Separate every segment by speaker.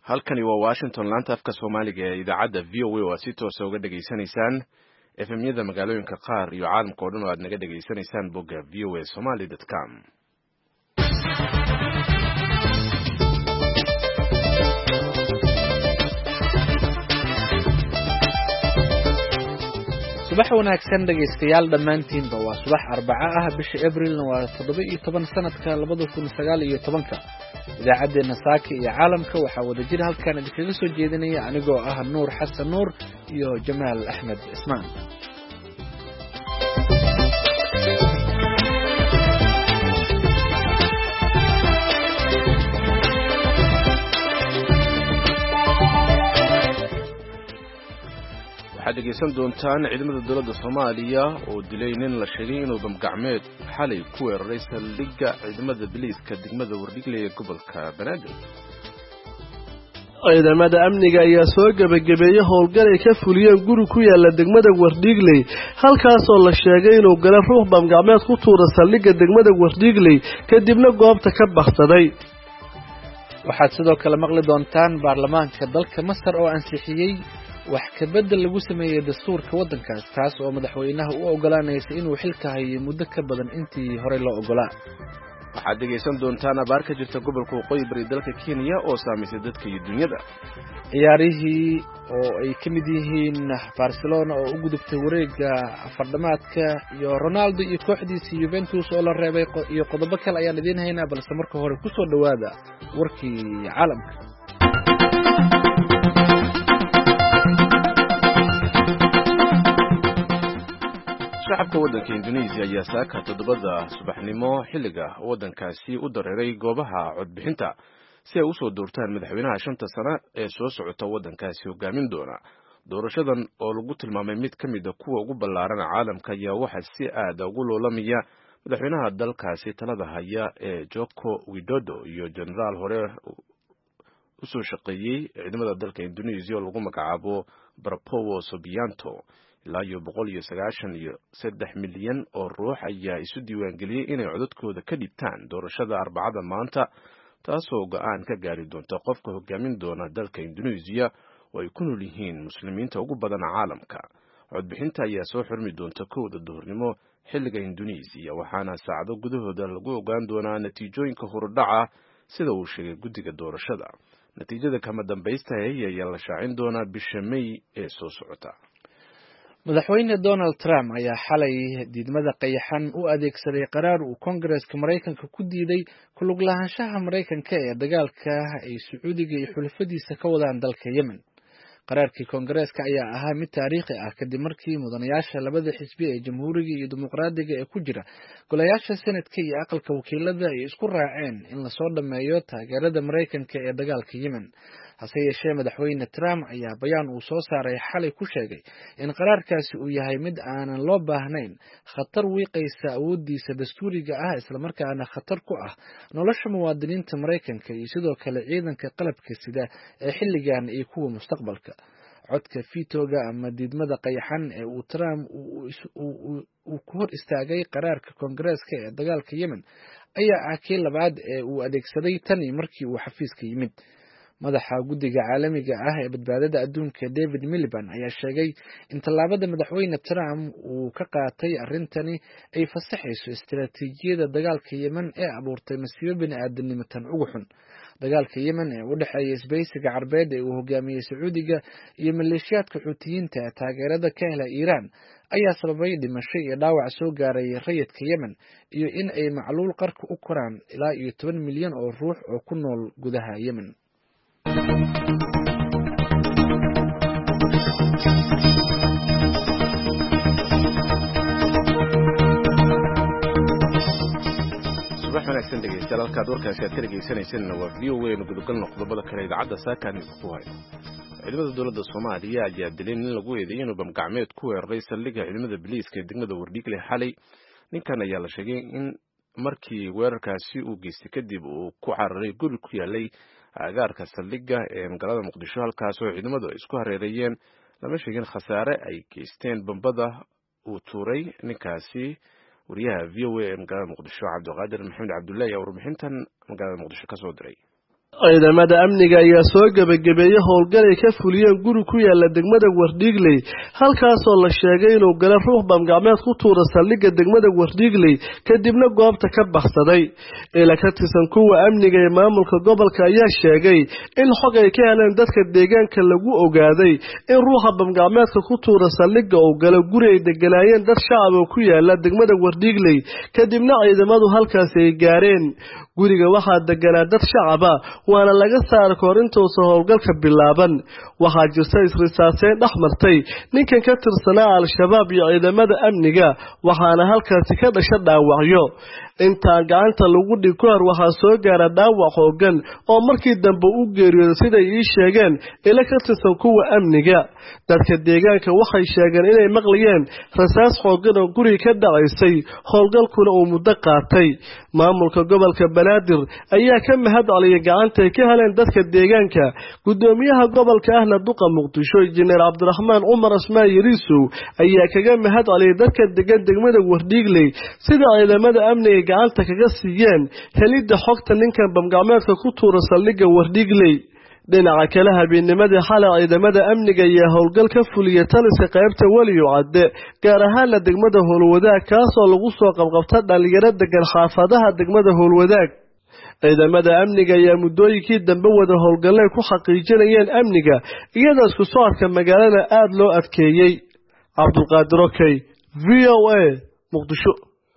Speaker 1: halkani waa Washington laanta afka Soomaaliga ee idaacadda VOA oo si toos ah uga dhageysanaysaan FM-yada magaalooyinka qaar iyo caalamka oo dhan oo aad naga dhageysanaysaan bogga voasomali.com.
Speaker 2: subax wanaagsan dhageystayaal dhammaantiinba waa subax Arbaca ah bisha Abriil waa 17 sanadka 2019 idaacadeena saaka iyo caalamka waxaa wada jir halkan idinkaga soo jeedinaya anigoo ah Nuur Xasan Nuur iyo Jamaal Axmed Ismaan.
Speaker 1: waxaad dhegeysan doontaan ciidamada dowladda Soomaaliya oo dilay nin la sheegay inuu bamgacmeed xalay ku weeraray saldhigga ciidamada biliiska degmada Wardhigle ee gobolka Banaadir.
Speaker 3: ciidamada amniga ayaa soo gabagabeeyay howlgal ay ka fuliyeen guri ku yaala degmada Wardhigle halkaas oo la sheegay inuu galay ruux bamgacmeed ku tuuray saldhigga degmada Wardhigle kadibna goobta ka baxsaday.
Speaker 2: waxaad sidoo kale maqli doontaan baarlamaanka dalka Masar oo ansixiyay wax ka bedel lagu sameeyay dastuurka wadankaas taas oo madaxweynaha u ogolaanaysa inuu xilka hayo muddo ka badan intii hore loo ogolaa.
Speaker 1: waxaad dhegeysan doontaan abaar ka jirta gobolka Waqooyi Bari dalka Kenya oo saameysay dadka iyo dunyada.
Speaker 2: ciyaarihii oo ay ka mid yihiin Barcelona oo u gudubtay wareegga afardhamaadka iyo Ronaldo iyo kooxdiisa Juventus oo la reebay iyo qodobo kale ayaan idin haynaa balse marka hore ku soo dhawaada warkii caalamka.
Speaker 1: shacabka waddanka Indonesia ayaa saaka 7 subaxnimo xilliga waddankaasi u dareeray goobaha codbixinta si ay u soo doortaan madaxweynaha 5 sano ee soo socota waddankaasi hogaamin doona. doorashadan oo lagu tilmaamay mid ka mid ah kuwa ugu ballaaran caalamka ayaa waxa si aad ugu loolamaya madaxweynaha dalkaasi talada haya ee Joko Widodo iyo generaal hore u soo shaqeeyay ciidamada dalka Indonesia oo lagu magacaabo Prabowo Subianto. ilaa 193 milyan oo ruux ayaa isu diiwaangeliyay inay codadkooda ka dhibtaan doorashada Arbacada maanta taasoo go'aan ka gaari doonta qofka hogaamin doona dalka Indonesia oo ay ku nool yihiin muslimiinta ugu badan caalamka. codbixinta ayaa soo xurmi doonta 1 duhurnimo xilliga Indonesia waxaana saacado gudahooda lagu ogaan doonaa natiijooyinka horudhaca sida uu sheegay guddiga doorashada. natiijada kama dambaysta ayaa la shaacin doonaa bisha May ee soo socota.
Speaker 2: madaxweyne Donald Trump ayaa xalay diidmada qayaxan u adeegsaday qaraar uu Kongareeska Mareykanka ku diiday ku lug lahaanshaha Mareykanka ee dagaalka ay Sacuudiga iyo xulafadiisa ka wadaan dalka Yemen. qaraarkii Kongareeska ayaa ahaa mid taariikhi ah kadib markii mudanayaasha labada xisbi ee Jamhuuriga iyo Dimuqraadiga ee ku jira golayaasha Senadka iyo aqalka wakiilada ay isku raaceen in la soo dhameeyo taageerada Mareykanka ee dagaalka Yemen. hase yeeshee madaxweyne Trump ayaa bayaan uu soo saaray xalay ku sheegay in qaraarkaasi uu yahay mid aanan loo baahnayn, khatar wiiqaysa awoodiisa dastuuriga ah isla markaana khatar ku ah nolosha muwaadiniinta Mareykanka iyo sidoo kale ciidanka qalabka sida ee xilligan iyo kuwa mustaqbalka. codka fitoga ama diidmada qayaxan ee uu Trump uu ku hor istaagay qaraarka Kongareeska ee dagaalka Yemen ayaa ah kii labaad ee uu adeegsaday tani markii uu xafiiska yimid. madaxa guddiga caalamiga ah ee badbaadada adduunka David Miliband ayaa sheegay in tallaabada madaxweyne Trump uu ka qaatay arrintani ay fasaxayso istiraatiijiyada dagaalka Yemen ee abuurtay masiibo bini'aadanimo tan ugu xun. dagaalka Yemen ee u dhaxeeya isbahaysiga Carbeed ee uu hogaamiyay Sacuudiga iyo maleeshiyaadka Xuutiyiinta ee taageerada ka hela Iiraan ayaa sababay dhimasho iyo dhaawac soo gaaray rayidka Yemen iyo in ay macluul qarka u koraan ilaa 10 milyan oo ruux oo ku nool gudaha Yemen.
Speaker 1: subax wanaagsan dhegeystayaal halkaad warkaasi aad ka dhegeysanaysan waa VOA gudubgalna qodobada kale idaacadda saakaan ku hayo. ciidamada dowladda Soomaaliya ayaa dilay nin lagu eedeeyay inuu bamgacmeed ku weeraray saldhigga ciidamada biliiska ee degmada Wardhigle xalay. ninkan ayaa la sheegay in markii weerarkaasi uu geystay kadib uu ku cararay guri ku yaalay agaarka saldhigga ee magaalada Muqdisho halkaas oo ciidamadu ay isku hareereeyeen. lama sheegin khasaare ay geysteen bambada uu tuuray ninkaasi. wariyaha VOA ee magaalada Muqdisho Cabdiqaadir Maxamed Cabdullaahi ayaa warbixintan magaalada Muqdisho ka soo diray.
Speaker 3: ciidamada amniga ayaa soo gabagabeeyay howlgal ay ka fuliyeen guri ku yaala degmada Wardhiigley halkaasoo la sheegay inuu galay ruux bamgacmeed ku tuura saldhigga degmada Wardhiigley kadibna goobta ka baxsaday ila ka tirsan kuwa amniga ee maamulka gobolka ayaa sheegay in xog ay ka heleen dadka deegaanka lagu ogaaday in ruuxa bamgacmeedka ku tuura saldhigga uu galay guri ay deganaayeen dad shacab oo ku yaala degmada Wardhiigley kadibna ciidamadu halkaas ay gaareen guriga waxaa deganaa dad shacab ah waana laga saaray korintoos howlgalka bilaaban waxaa jirta isrisaaseen dhaxmartay ninkan ka tirsanaa al-shabaab iyo ciidamada amniga waxaana halkaasi ka dhashay dhaawacyo inta gacanta lagu dhigay waxaa soo gaaray dhaawac hoogan oo markii dambe u geeriyooday sida ay sheegeen ila ka tirsan kuwa amniga dadka deegaanka waxay sheegeen inay maqlayeen rasaas hoogan oo guriga ka dhacaysay howlgalkuna uu muddo qaatay maamulka gobolka Banaadir ayaa ka mahad celiyay gacanta ay ka heleen dadka deegaanka gudoomiyaha gobolka ahna duqa Muqdisho Injineer Cabdiraxmaan Umar Asmaa Yariisow ayaa kaga mahad celiyay dadka degan degmada Wardhiigley sida ciidamada amniga gacanta kaga siiyeen helidda xogta ninkan bamgacmeedka ku tuura saldhigga Wardhiigley dhinaca kale habeennimadii xalay ciidamada amniga ayaa howlgal ka fuliyay taliska qaybta Waliyo Cadde gaar ahaan la degmada Howlwadaag kaasoo lagu soo qabqabtay dhalinyaro degan xaafadaha degmada Howlwadaag ciidamada amniga ayaa muddooyinkii dambe wada howlgalay ku xaqiijinayeen amniga iyadoo isku socodka magaalada aad loo adkeeyay Cabdulqaadir Okey VOA Muqdisho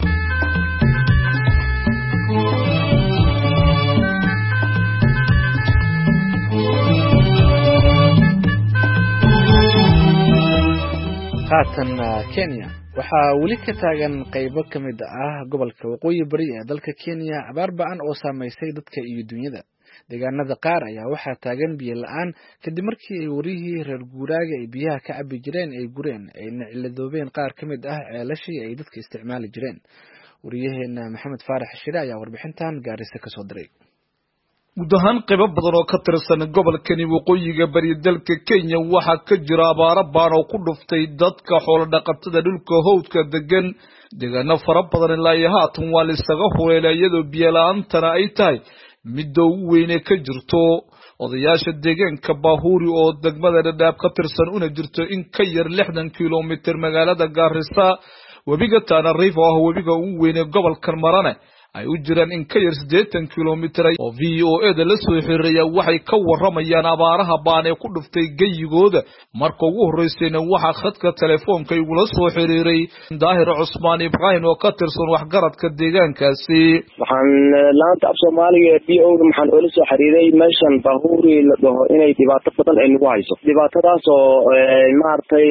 Speaker 2: haatan Kenya waxaa weli ka taagan qaybo ka mid ah gobolka waqooyi bari ee dalka Kenya abaar ba'an oo saameysay dadka iyo dunyada deegaanada qaar ayaa waxaa taagan biyo la'aan kadib markii ay warihii reer guuraaga ay biyaha ka cabi jireen ay gureen ayna ciladoobeen qaar ka mid ah ceelashii ay dadka isticmaali jireen wariyaheena Maxamed Faarax Shire ayaa warbixintan Gaarisa ka soo diray
Speaker 4: guud ahaan qaybo badan oo ka tirsan gobolkani waqooyiga bari dalka Kenya waxaa ka jira abaaro baan oo ku dhuftay dadka xoolo dhaqatada dhulka hawdka degan deegaano fara badan ilaa iyo haatan waa la isaga hureelay iyadoo biyo la'aantana ay tahay midda ugu weyn ee ka jirto odayaasha deegaanka Baahuuri oo degmada Dadaab ka tirsan una jirto in ka yar 60 kiiloomitir magaalada Gaarisa webiga Tana River oo webiga ugu weyn ee gobolkan Marane ay u jiraan in ka yar 80 kiiloomitir oo VOA da la soo xiriiraya waxay ka waramayaan abaaraha baan ee ku dhuftay gayigooda marka ugu horeysayna waxa khadka telefoonka igula soo xiriiray Daahir Cusmaan Ibrahim oo ka tirsan waxgaradka deegaankaasi
Speaker 5: waxaan laanta af Soomaaliga VOA da maxaan ula soo xiriiray meeshan Baahuuri la dhaho inay dhibaato badan ay nagu hayso dhibaatadaas oo maartay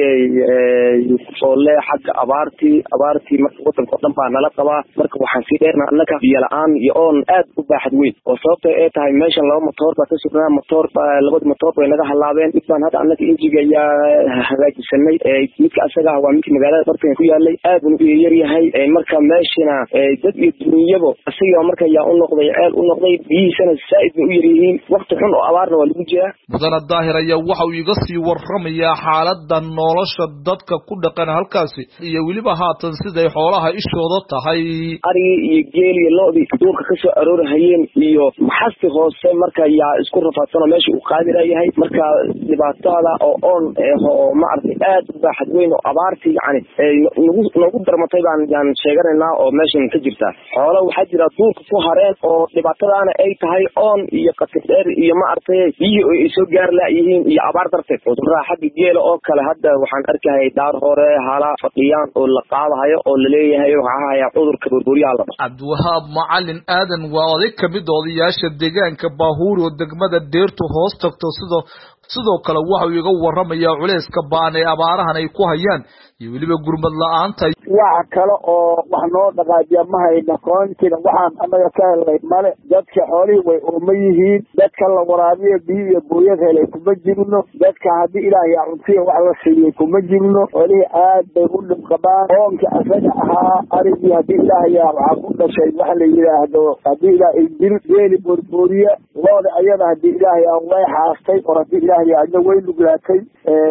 Speaker 5: oo leh xagga abaartii marka wadanka dhan baa nala qabaa marka waxaan si dheerna biyo la'aan iyo oon aad u baaxad weyn oo sababtay ay tahay meeshan laba motor baa ka sugnaa labada motor bay naga halaabeen mid baan hadda annaga injiga ayaa hagaajisanay midka asaga waa midka magaalada bartan ku yaalay aad u yar yahay marka meeshana dad iyo dunyabo asaga marka yaa u noqday aad u noqday biyihiisana saaid u yar yihiin waqti xun oo abaarna waa lagu jiraa
Speaker 4: mudana Daahir ayaa waxa uu iga sii warramayaa xaaladda nolosha dadka ku dhaqan halkaasi iyo weliba haatan siday xoolaha ishooda tahay
Speaker 5: ariga iyo loodi duurka ka soo aroorahayeen iyo maxasti hoose marka yaa isku rafaadsan meesha uu qaadirayahay marka dhibaatada oo ma arday aad u baaxad weyn oo abaartii yani nagu darmatay baan sheeganaynaa oo meeshan ka jirta xoolo waxa jira duurka ku hareen oo dhibaatadaana ay tahay oon iyo qatidheer iyo ma arday biyo ay soo gaar laayihiin iyo abaar darteed cudurada xagga geela oo kale hadda waxaan arkahay daar hore hala fadhiyaan oo la qaadayo oo la leeyahay waxa haya cudurka burburyaha la
Speaker 4: Abduwahaab Macalin Aadan waa oday ka mid odayaasha deegaanka Baahuuri oo degmada Deertu hoos tagto sidoo kale waxa uu iga waramayaa culayska baan ee abaarahan ay ku hayaan iyo weliba gurmad la'aanta
Speaker 6: waxa kale oo wax noo dhaqaajiya ma hayna koontina waxaan anaga ka helay male dadka xoolihii way uma yihiin dadka la waraabiyo biyo iyo booyad helay kuma jirno dadka haddii ilaahay cuntiya wax la siiyey kuma jirno xoolihii aad bay u dhib qabaan oonka asaga ahaa arigii haddii ilaahay waxaa ku dhashay wax la yidhaahdo haddii ilaahay geeli boorbooriya looda ayada haddii ilaahay way xaastay oo haddii ilaahay ilaahay adna way nuglaatay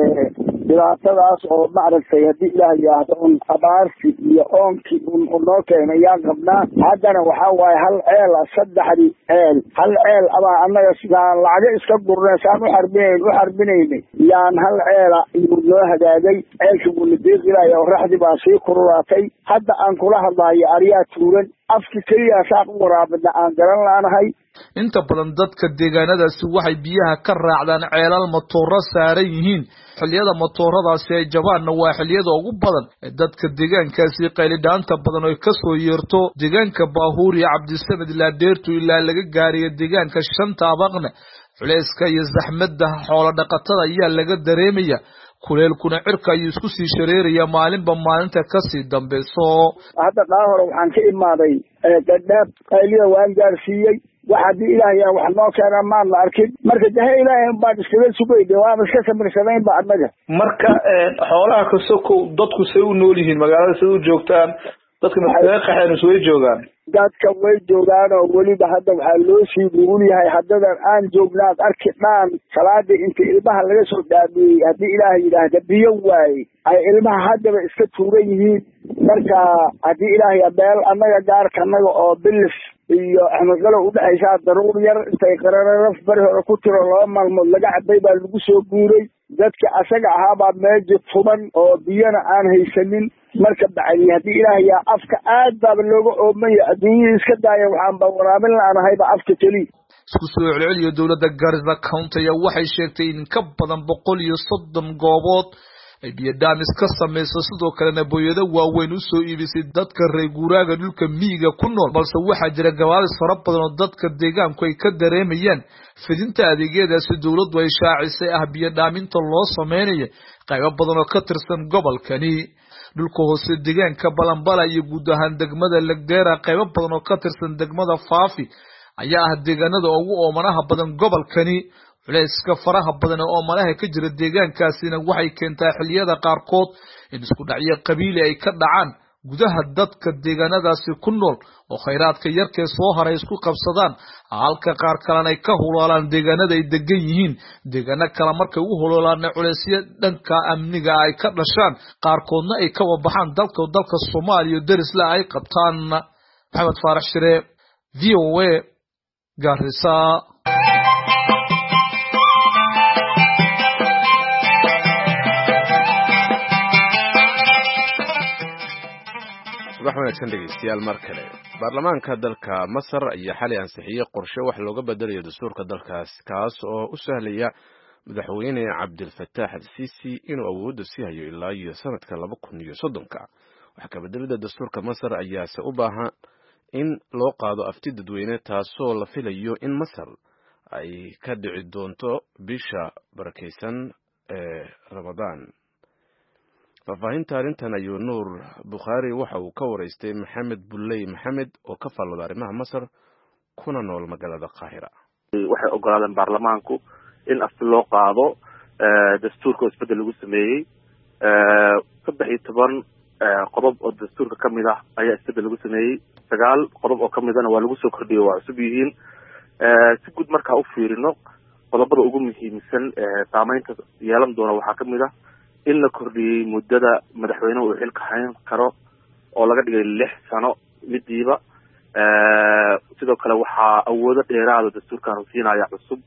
Speaker 6: dhibaatadaas oo maaragtay haddii ilaah yidhaahdo un abaarsi iyo oonkii noo keenay yaan qabnaa haddana waxaa waaye hal ceel ah 3 ceel hal ceel abaa annaga sidaan lacago iska gurnay saan u xarbinaynay yaan hal ceela iyuu noo hagaagay ceelkii wuu nadeeqilaya oo raxdii baa sii kurulaatay hadda aan kula hadlaayo aryaa tuuran afki keliya saan u waraabina aan garan laanahay
Speaker 4: inta badan dadka deegaanadaasi waxay biyaha ka raacdaan ceelal matooro saaran yihiin xilliyada matooradaasi ay jabaanna waa xilliyada ugu badan ee dadka deegaankaasi qaylidhaanta badan oo ka soo yeerto deegaanka Baahuur iyo Cabdisamed ilaa Deertu ilaa laga gaariyo deegaanka Shanta Abaqna culayska iyo zaxmadda xoolo dhaqatada ayaa laga dareemaya kuleelkuna cirka ayuu isku sii shareeraya maalinba maalinta ka sii dambayso
Speaker 6: hadda hore waxaan ka imaaday gadhaab qayliya waan gaarsiiyey waxaadii ilaahay wax noo keenaa maan la arkin marka dahay ilaahay baan iskaga sugayday waa iska samarsanayn ba annaga
Speaker 7: marka xoolaha ka soko dadku say u nool yihiin magaalada sida u joogtaan dadka maxay qaxeen way joogaan
Speaker 6: dadka way joogaan oo weliba hadda waxaa loo sii nugul yahay haddadan aan joognaad arki dhaan salaadii inta ilmaha laga soo dhaamiyey haddii ilaahay yidhaahda biyo waaye ay ilmaha haddaba iska tuuran yihiin marka haddii ilaahay meel annaga gaarka annaga oo bilis iyo Axmed Galo u dhaxaysa daruur yar intay qararaf bari hore ku tiro 2 maalmood laga cabay baa lagu soo guuray dadka asaga ahaa baa meejo tuban oo biyana aan haysanin marka bacay haddii ilaahay afka aad baa looga oomaya adduunyada iska daaya waxaan ba waraabin laanahay ba afka kali
Speaker 4: isku soo celceliyo dawladda Garissa County waxay sheegtay in ka badan 130 goobood ay biyo daamis ka sameeyso sidoo kalena booyada waaweyn u soo iibisay dadka reer guuraaga dhulka miyiga ku nool balse waxa jira gabaadis fara badan oo dadka deegaanku ay ka dareemayaan fidinta adeegyadaasi dawladdu ay shaacisay biyo daaminta loo sameeyo qaybo badan oo ka tirsan gobolkani dhulka hoose deegaanka Balambala iyo guud ahaan degmada Lagdera qaybo badan oo ka tirsan degmada Faafi ayaa deegaanada ugu oomanaha badan gobolkani culayska faraha badan oo malaha ka jira deegaankaasina waxay keentaa xilliyada qaarkood in isku dhacyo qabiili ay ka dhacaan gudaha dadka deegaanadaasi ku nool oo khayraadka yarkee soo haray isku qabsadaan halka qaar kalena ay ka hulaalaan deegaanada ay degan yihiin deegaano kale markay u hulaalaan culaysyo dhanka amniga ay ka dhashaan qaarkoodna ay ka wabaxaan dalka Soomaaliya darisla ay qabtaan Maxamed Faarax Shire VOA Garissa
Speaker 1: wanaagsan dhegeystayaal mar kale baarlamaanka dalka Masar ayaa xalay ansixiyay qorshe wax looga bedelayo dastuurka dalkaas kaas oo u sahlaya madaxweyne Cabdil Fattaax al-Siisi inuu awoodda sii hayo ilaa iyo sanadka 2030 wax ka bedelida dastuurka Masar ayaa u baahan in loo qaado afti dadweyne taasoo la filayo in Masar ay ka dhici doonto bisha barakeysan ee Ramadaan faafahinta arrintan ayuu Nuur Bukhari waxa uu ka wareystay Maxamed Bulley Maxamed oo ka faallada arrimaha Masar kuna nool magaalada Qaahira
Speaker 8: waxay ogolaadeen baarlamaanku in afti loo qaado dastuurka isbedel lagu sameeyay 13 qodob oo dastuurka kamid ah ayaa isbedel lagu sameeyay 9 qodob oo kamidana waa lagu soo kordhiyay waa cusub yihiin si guud marka u fiirino qodobada ugu muhiimsan saameynta yeelan doona waxaa kamid ah in la kordhiyay muddada madaxweynuhu uu xilka hayn karo oo laga dhigay 6 sano midiiba sidoo kale waxaa awoodo dheeraad dastuurkan siinaya cusub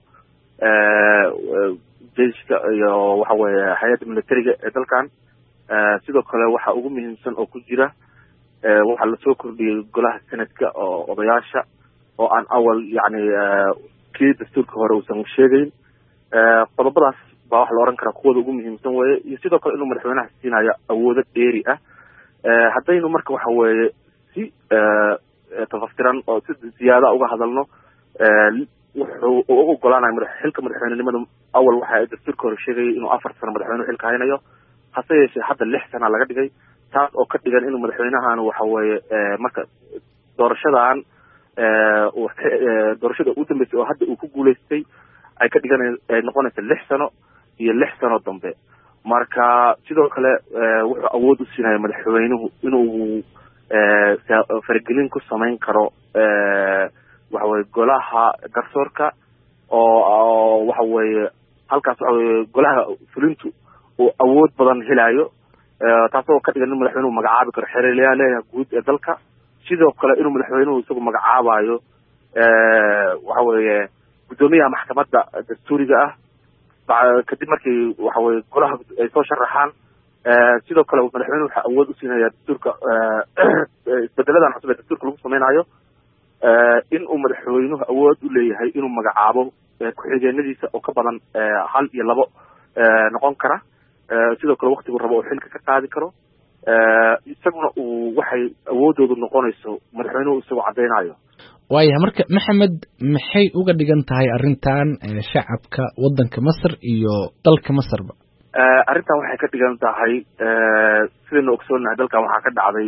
Speaker 8: jeyska iyo waxa weeye hay'adda militariga ee dalkan sidoo kale waxa ugu muhiimsan oo ku jira waxa la soo kordhiyay golaha sanadka oo odayaasha oo aan awal yani kii dastuurka hore uusan sheegayn qodobadaas baa wax la oran karaa kuwada ugu muhiimsan weeye iyo sidoo kale inuu madaxweynaha siinayo awoodo dheeri ah haddaynu marka waxa weeye si tafaftiran oo si ziyaada uga hadalno wuxuu u ogolaanayo xilka madaxweynenimada awal waxa dastuurka hore sheegayay inuu 4 sano madaxweynuhu xilka haynayo hase yeeshee hadda 6 sano laga dhigay taas oo ka dhigan inuu madaxweynahan waxa weeye marka doorashadan doorashada u dambeysay oo hadda uu ku guuleystay ay ka dhigan ay noqonayso 6 sano iyo 6 sano dambe marka sidoo kale wuxuu awood u siinayaa madaxweynuhu inuu faragelin ku sameyn karo waxa weeye golaha garsoorka oo waxa weeye halkaas waxa weeye golaha fulintu uu awood badan helayo taasoo ka dhigan in madaxweynuhu magacaabi karo xeerlayaha guud ee dalka sidoo kale inuu madaxweynuhu isagu magacaabayo waxa weeye gudoomiyaha maxkamadda dastuuriga ah kadib markii waxa weeye golaha ay soo sharaxaan sidoo kale madaxweynuhu waxa awood u siinaya dastuurka isbedeladan cusub ee dastuurka lagu sameynayo in uu madaxweynuhu awood u leeyahay inuu magacaabo ku-xigeenadiisa oo ka badan 1 iyo 2 noqon kara sidoo kale waqtigu rabo oo xilka ka qaadi karo isaguna uu waxay awoodoodu noqonayso madaxweynuhu isagoo cadeynayo
Speaker 2: waayahay marka maxamed maxay uga dhigan tahay arrintan shacabka waddanka Masar iyo dalka Masarba
Speaker 8: arrintan waxay ka dhigan tahay sidaynu ogsoonahay dalkan waxaa ka dhacday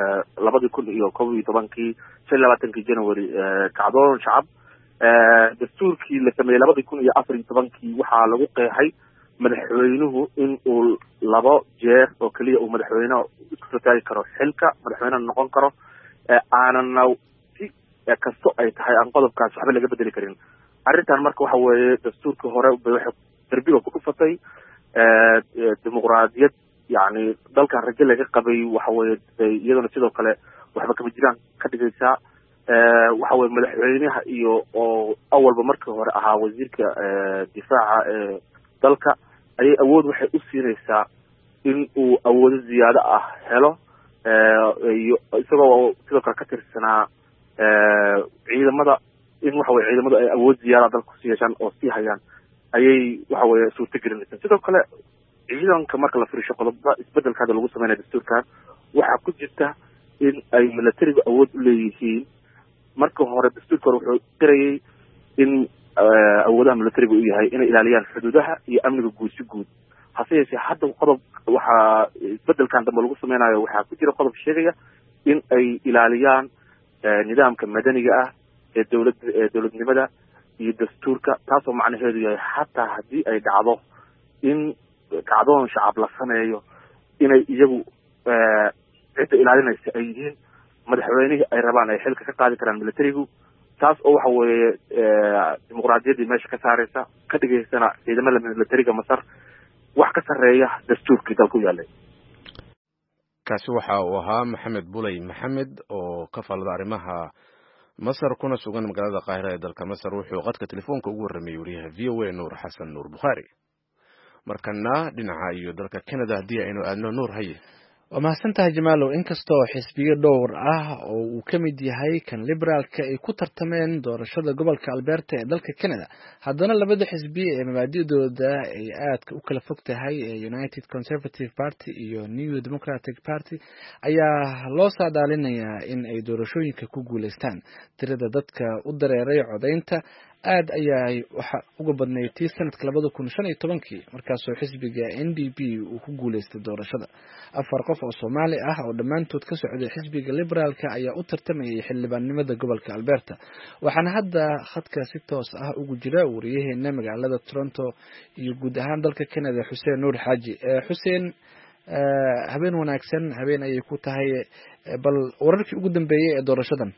Speaker 8: 2011 25 January kacdoon shacab dastuurkii la sameeyay 2014 waxaa lagu qeexay madaxweynuhu in uu 2 jeer oo kaliya uu madaxweynaha isku soo taagi karo xilka madaxweynaha noqon karo aanana si kasto ay tahay aan qodobkaas waxba laga bedeli karin arrintan marka waxa weeye dastuurkii hore waxay darbiga ku dhufatay dimuqraadiyad yani dalkan rajo laga qabay waxa weeye iyaduna sidoo kale waxba kama jiraan ka dhigaysaa waxa weeye madaxweynaha iyo oo awalba markii hore ahaa wasiirka difaaca dalka ayay awood waxay u siinaysaa in uu awoodo ziyaado ah helo iyo isagoo sidoo kale ka tirsanaa ciidamada in waxa weeye ciidamadu ay awood ziyaada dalka ku yeeshaan oo sii hayaan ayay waxa weeye suurta gelinaysaa sidoo kale ciidanka marka la fiirsho qodobada isbedelka lagu sameeyo dastuurkan waxaa ku jirta in ay militariga awood u leeyihiin marka hore dastuurka wuxuu qirayay in awoodaha militariga u yahay inay ilaaliyaan xuduudaha iyo amniga guud si guud hase yeeshee hadda qodob waxaa isbedelkan dambe lagu sameynayo waxaa ku jira qodob sheegaya in ay ilaaliyaan nidaamka madaniga ah ee dowladnimada iyo dastuurka taasoo macnaheedu yahay xataa haddii ay dhacdo in kacdoon shacab la sameeyo inay iyagu cidda ilaalinaysa ay yihiin madaxweynihii ay rabaan ay xilka ka qaadi karaan militarigu taas oo waxa weeye dimuqraadiyaddii meesha ka saaraysa ka dhigaysana ciidamada militariga Masar wax ka sareeya dastuurkii dalku yaalay
Speaker 1: kaasi waxa uu ahaa Maxamed Bulay Maxamed oo ka falada arrimaha Masar kuna sugan magaalada Qaahira ee dalka Masar wuxuu qadka telefoonka ugu warramay wariyaha VOA Nuur Xasan Nuur Bukhari markana dhinaca iyo dalka Canada hadii aynu aadno Nuur haye
Speaker 2: waa mahadsantahay Jamaalow inkastoo xisbiyo dhowr ah oo uu ka mid yahay kan liberaalka ay ku tartameen doorashada gobolka Alberta ee dalka Canada haddana labada xisbi ee mabaadi'dooda ay aad u kala fog tahay United Conservative Party iyo New Democratic Party ayaa loo saadaalinayaa in ay doorashooyinka ku guuleystaan tirada dadka u dareeray codeynta aad ayay waxa uga badnayd sanadka 2015 markaasoo xisbiga NDP uu ku guuleystay doorashada 4 qof oo Soomaali ah oo dhamaantood ka socday xisbiga liberaalka ayaa u tartamayay xildhibaannimada gobolka Alberta waxaana hadda khadka si toos ah ugu jira wariyaheena magaalada Toronto iyo guud ahaan dalka Canada Xuseen Nuur Xaaji Xuseen habeen wanaagsan habeen ayay ku tahay bal wararkii ugu dambeeyay ee doorashadan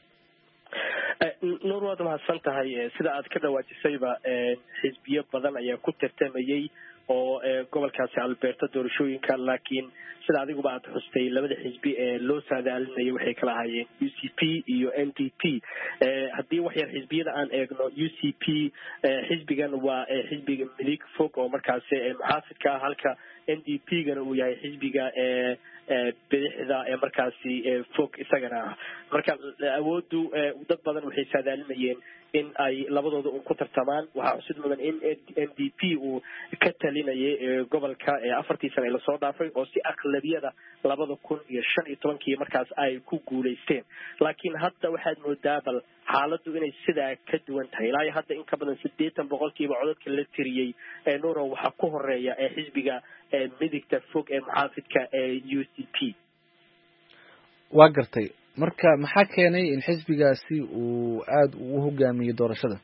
Speaker 9: nuur waad mahadsan tahay sida aad ka dhawaajisayba xisbiyo badan ayaa ku tartamayay oo gobolkaasi Alberta doorashooyinka laakiin sida adiguba aad xustay labada xisbi ee loo saadaalinayay waxay kala hayeen UCP iyo NDP haddii wax yar xisbiyada aan eegno UCP xisbigan waa xisbiga midig fog oo markaasi muxaafidka halka NDP-gana uu yahay xisbiga bidixda ee markaasi fog isagana marka awoodu dad badan waxay saadaalinayeen in ay labadooda ku tartamaan waxaa xusid mudan in NDP uu ka talinayay gobolka 4 sano la soo dhaafay oo si aqlabiyada 2015 markaas ay ku guuleysteen laakiin hadda waxaad moodaa bal xaaladdu inay sidaa ka duwan tahay ilaa hadda in ka badan 80% codadka la tiriyay nuuro waxa ku horeeya xisbiga midigta fog ee muxaafidka UCP
Speaker 2: waa gartay marka maxaa keenay in xisbigaasi uu aad u hogaamiyo doorashada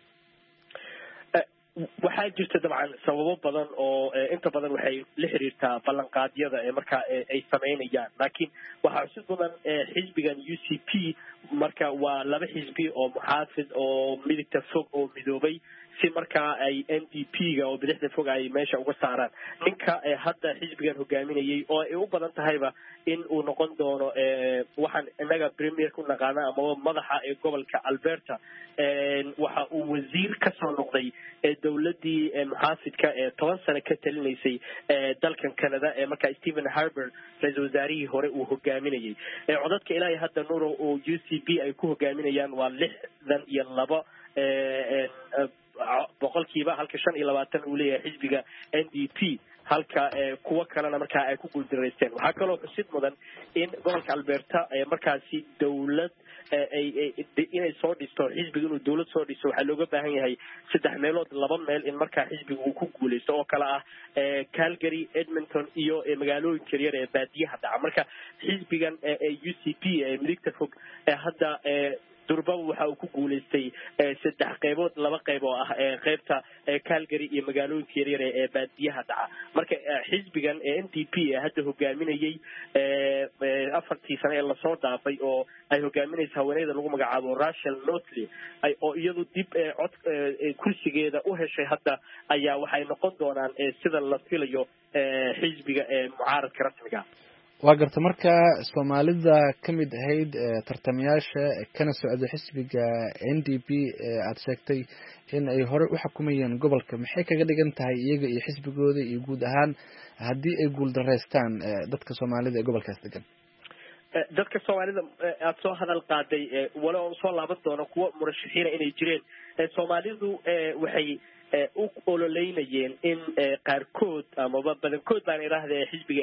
Speaker 9: waxaa jirta dabcan sababo badan oo inta badan waxay la xiriirtaa ballanqaadyada ee marka ay sameynayaan laakiin waxaa xusid mudan xisbigan UCP marka waa laba xisbi oo muxaafid oo midigta fog oo midoobay si markaa ay NDP-ga oo bidixda fog ay meesha uga saaraan ninka hadda xisbigan hogaaminayay oo ay u badan tahayba in uu noqon doono waxaan inaga premier ku naqaana ama madaxa ee gobolka Alberta waxa uu wasiir ka soo noqday dawladii muxaafidka 10 sano ka talinaysay dalkan Canada marka Stephen Harper ra'iisul wasaarihii hore uu hogaaminayay codadka ilaa hadda Nuuro oo UCP ay ku hogaaminayaan waa 62 boqolkiiba halka 25 uu leeyahay xisbiga NDP halka kuwa kalena markaa ay ku guuldareysteen waxaa kaloo xusid mudan in gobolka Alberta markaasi dawlad inay soo dhisto xisbiga inuu dawlad soo dhiso waxaa looga baahan yahay 3 meelood 2 meel in markaa xisbiga uu ku guuleysto oo kala ah Calgary Edmonton iyo magaalooyinka yaryar ee baadiyaha dhaca marka xisbigan UCP midigta fog hadda durbaba waxa uu ku guuleystay 3 qaybood 2 qayb oo ah qaybta Calgary iyo magaalooyinka yaryar ee baadiyaha dhaca marka xisbigan NDP hadda hogaaminayay 4 sano ee la soo dhaafay oo ay hogaaminaysa haweeneyda lagu magacaabo Rachel Notley ay oo iyadu dib cod kursigeeda u heshay hadda ayaa waxay noqon doonaan sida la filayo xisbiga mucaaradka rasmiga
Speaker 2: waa garta marka Soomaalida kamid ahayd tartamayaasha kana socda xisbiga NDP aad sheegtay in ay hore u xukumayeen gobolka maxay kaga dhigan tahay iyaga iyo xisbigooda iyo guud ahaan hadii ay guul dareystaan dadka Soomaalida ee gobolkaas degan
Speaker 9: dadka Soomaalida aad soo hadal qaaday wala soo laaban doona kuwa murashaxiina inay jireen Soomaalidu waxay u ololeynayeen in qaarkood ama badankood baan iraahday xisbiga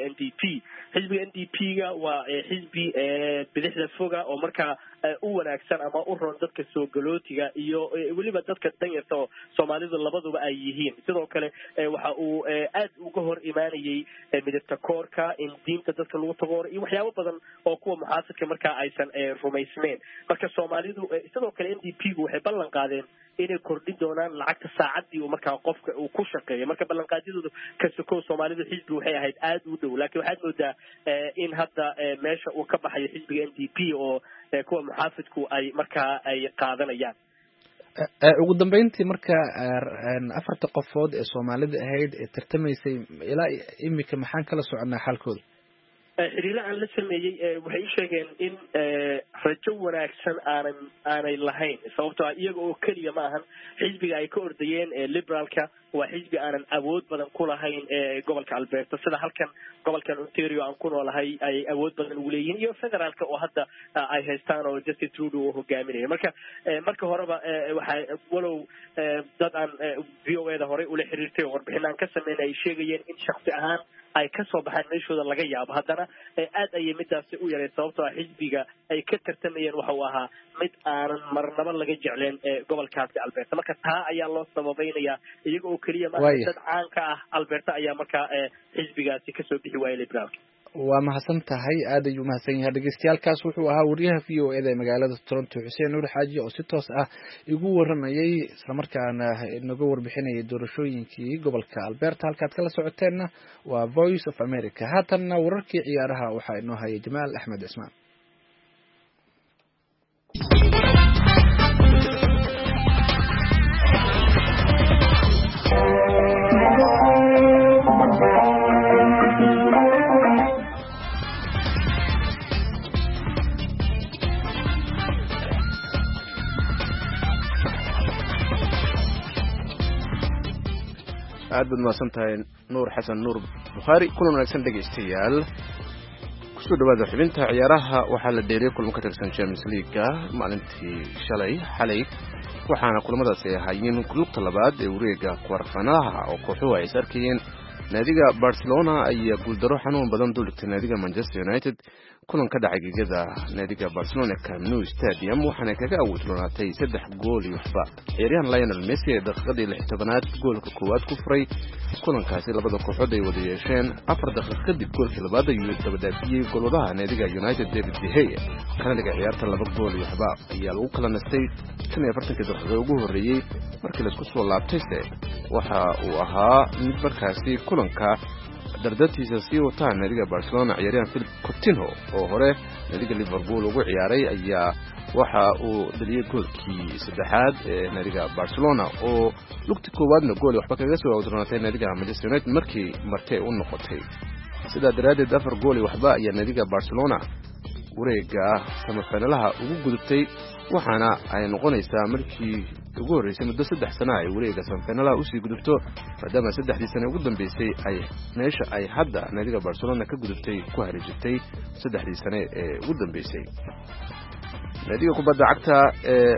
Speaker 9: NDP-ga waa xisbi bidixda foga oo markaa u wanaagsan ama u roon dadka soo galootiga iyo waliba dadka danyarta oo Soomaalidu labaduba ay yihiin sidoo kale waxa uu aad uga hor imaanayay midabta koorka in diinta dadka lagu tagoor iyo waxyaabo badan oo kuwa muxaafidka markaa aysan rumaysnayn marka Soomaalidu sidoo kale NDP-gu waxay ballan qaadeen inay kordhin doonaan lacagta saacadii oo markaa qofka uu ku shaqeeyo marka ballanqaadidooda ka soo Soomaalidu xisbi waxay ahayd aad u dhow laakiin waxaad moodaa in hadda meesha uu ka baxayo xisbiga NDP oo kuwa muxaafidku ay markaa ay qaadanayaan
Speaker 2: ugu dambeyntii marka 4 qofood ee Soomaalida ahayd ee tartamaysay ilaa imika maxaan kala soconaa xalkooda
Speaker 9: xiriir aan la sameeyay waxay sheegeen in rajo wanaagsan aanay lahayn sababtoo iyaga oo kaliya ma ahan xisbiga ay ka ordayeen liberalka waa xisbi aanan awood badan ku lahayn gobolka Alberta sida halkan gobolkan Ontario aan ku noolahay ay awood badan u leeyihiin iyo federaalka oo hadda ay haystaan oo Justin Trudeau oo hogaaminaya marka horeba waxa walow dad aan VOA-da hore u la xiriirtay warbixinaan ka sameeyay ay sheegayeen in shakhsi ahaan ay ka soo baxaan meeshooda laga yaabo haddana aad ayay midaasi u yaray sababtoo xisbiga ay ka tartamayeen waxa uu ahaa mid aanan marnaba laga jecleen gobolkaasi Alberta marka taa ayaa loo sababeynaya iyaga oo kaliya ma dad caan ka ah Alberta ayaa marka xisbigaasi ka soo bixi waayay liberalka
Speaker 2: waa mahadsan tahay aad ayuu mahadsan yahay dhageystayaalkaas wuxuu ahaa wariyaha VOA-da ee magaalada Toronto Xuseen Nuur Xaaji oo si toos ah igu waramayay isla markaana inaga warbixinayay doorashooyinkii gobolka Alberta halkaad kala socoteenna waa Voice of America haatanna wararkii ciyaaraha waxaa inoo hayay Jamaal Axmed Cismaan
Speaker 1: aad baad mahadsan tahay Nuur Xasan Nuur Bukhari kulan wanaagsan dhageystayaal kusoo dhawaada xubinta ciyaaraha waxaa la dheeriyay kulan ka tirsan Champions League maalintii xalay waxaana kulamadaasi ahaayeen kulubta labaad ee wareega quarterfinalaha oo kooxuhu ay sarkayeen naadiga Barcelona ayaa guuldaro xanuun badan duligtay naadiga Manchester United kulan ka dhacay gegada naadiga Barcelona Camp Nou Stadium waxaana kaga awoodnaatay 3 gool iyo waxba ciyaaryahan Lionel Messi ee daqiiqadii 16aad goolka koowaad ku furay kulankaasi labada kooxood ay wada yeesheen 4 daqiiqo kadib goolkii labaad ayuu dabadhaafiyay goolwadaha naadiga United David De Gea kana dhiga ciyaarta 2 gool iyo waxba ayaa lagu kala nastay 45 daqiiqo ugu horeeyay markii la isku soo laabtay waxa uu ahaa mid markaasi kulanka dardatiisa sii wataan naadiga Barcelona ciyaaryahan Philip Coutinho oo hore naadiga Liverpool ugu ciyaaray ayaa waxa uu dhaliyay goolkii saddexaad ee naadiga Barcelona oo lugti koowaadna gool waxba kaga soo awdroonatay naadiga Manchester United markii martay u noqotay sida daraadeed 4 gool waxba ayaa naadiga Barcelona wareega semifinalaha ugu gudubtay waxaana ay noqonaysaa markii ugu horeysay muddo 3 sano ay wareega semifinalaha u sii gudubto maadaama 3 sano ugu dambeysay ay meesha ay hadda naadiga Barcelona ka gudubtay ku hareejitay 3 sano ee ugu dambeysay naadiga kubadda cagta ee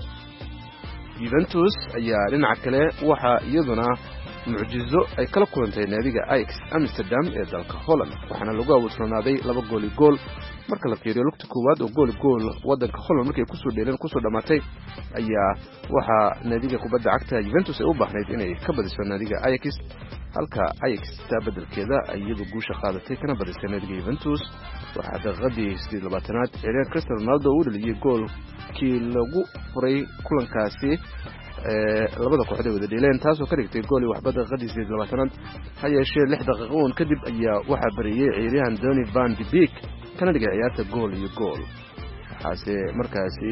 Speaker 1: Juventus ayaa dhinaca kale waxa iyaduna mucjizo ay kala kulantay naadiga Ajax Amsterdam ee dalka Holland waxaana lagu awdronaaday 2 gool marka la fiiriyo lugta koowaad oo gool wadanka Holland markay ku soo dheeleen ku soo dhamaatay ayaa waxa naadiga kubadda cagta Juventus ay u baahnayd inay ka badiso naadiga Ajax halka Ajax beddelkeeda ay iyadu guusha qaadatay kana badisay naadiga Juventus waxa daqiiqadii 28aad ciyaaryahan Cristiano Ronaldo uu dhaliyay goolkii lagu furay kulankaasi labada kooxood wada dheeleen taasoo ka dhigtay gool waxba daqiiqadii 28aad ha yeeshee 6 daqiiqo kadib ayaa waxa bariyay ciyaaryahan Donny van de Beek kana dhigay ciyaarta gool iyo gool waxaase markaasi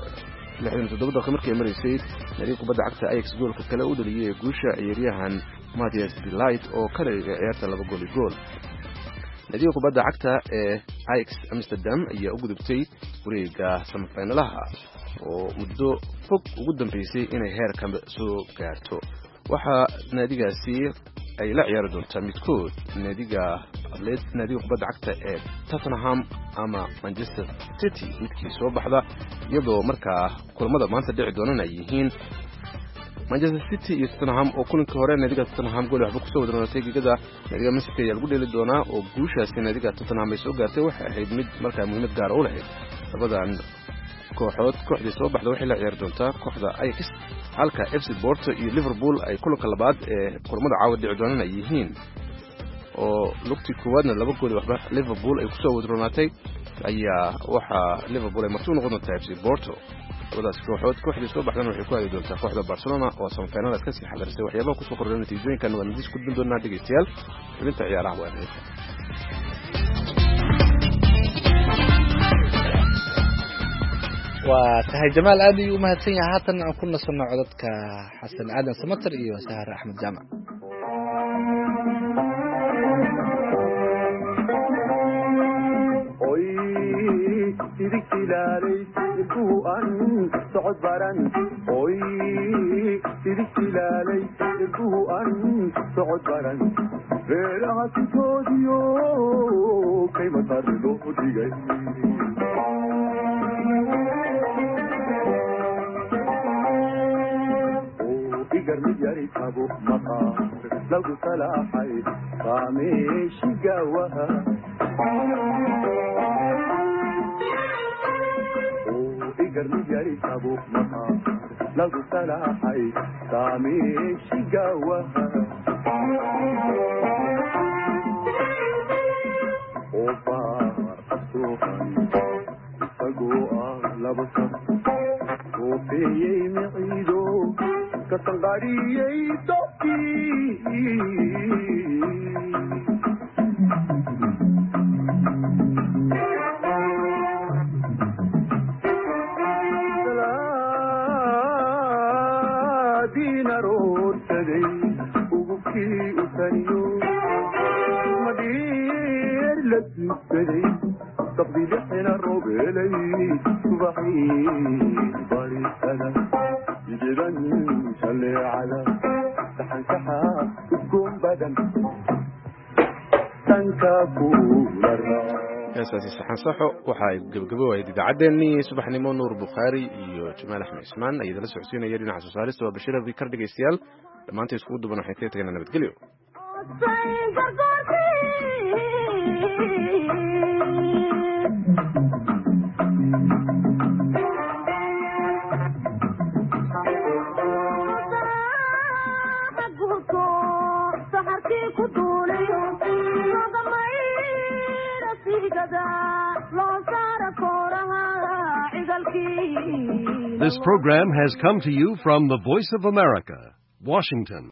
Speaker 1: 67 daqiiqo markii mareysay naadiga kubadda cagta Ajax goolka kale u dhaliyay guusha ciyaaryahan Matthias de Ligt oo ka dhigay ciyaarta 2 gool iyo gool naadiga kubadda cagta ee Ajax Amsterdam ayaa u gudubtay wareega semifinalaha oo muddo fog ugu dambeysay inay heerkan soo gaarto waxa naadigaasi ay la ciyaari doontaa midkood naadiga kubadda cagta ee Tottenham ama Manchester City midkii soo baxda iyadoo markaa kulamada maanta dhici doonana ay yihiin Manchester City iyo Tottenham oo kulanka hore naadiga Tottenham gool waxba ku soo wadroonatay gigada naadiga Man City ayaa lagu dheeli doonaa oo guushaasi naadiga Tottenham ay soo gaartay waxay ahayd mid markaa muhiimad gaar u lahayd labadan kooxdii soo baxda waxay la ciyaari doontaa kooxda Ajax halka FC Porto iyo Liverpool ay kulanka labaad ee kulamada caawa dhici doonaan ay yihiin oo lugti koowaadna 2 gool waxba Liverpool ay ku soo wadroonatay ayaa waxa Liverpool ay martuu noqon doontaa FC Porto labadaas kooxdii soo baxdana waxay ku aadi doontaa kooxda Barcelona oo semifinalaad ka sii xadarisay waxyaabaha ku soo kordhay natiijooyinkan waa nadiis ku dun doonaa dhageystayaal xubinta ciyaaraha waa
Speaker 2: waa tahay Jamaal aad iyo u mahadsan yahay haatan aan ku nasano codadka Xasan Aadan Samatar iyo Sahar Axmed Jaamac
Speaker 10: oy sidikilaalay kuwan socod baran oy sidikilaalay kuwan socod baran beeraha toodiyo kayma tardo digay garmid yari tabo maqaar lagu salaaxay qaameeshi gawaha garmid yari tabo maqaar lagu salaaxay qaameeshi gawaha obaar asuuqan isagoo laba saf oofeeyey miciido katanqariyey dobkii salaadiina roorsaday ugubkii u taniyo madhiir la dugsaday sabdi lixina roobelay subaxii barisada jidan shaleecada saxankaxa udgoon badan tanka kuulara
Speaker 1: heesaasi saxan saxo waxa ay gabagabowayd idaacaddeenii subaxnimo Nuur Bukhaari iyo Jamaal Axmed Ismaan ay idala socodsiinaya dhinaca soo saarista waa Bashir Abi Kar dhageystayaal dhammaantii iskugu duban waxay ka tagayaan nabadgelyo
Speaker 11: This program has come to you from the Voice of America, Washington.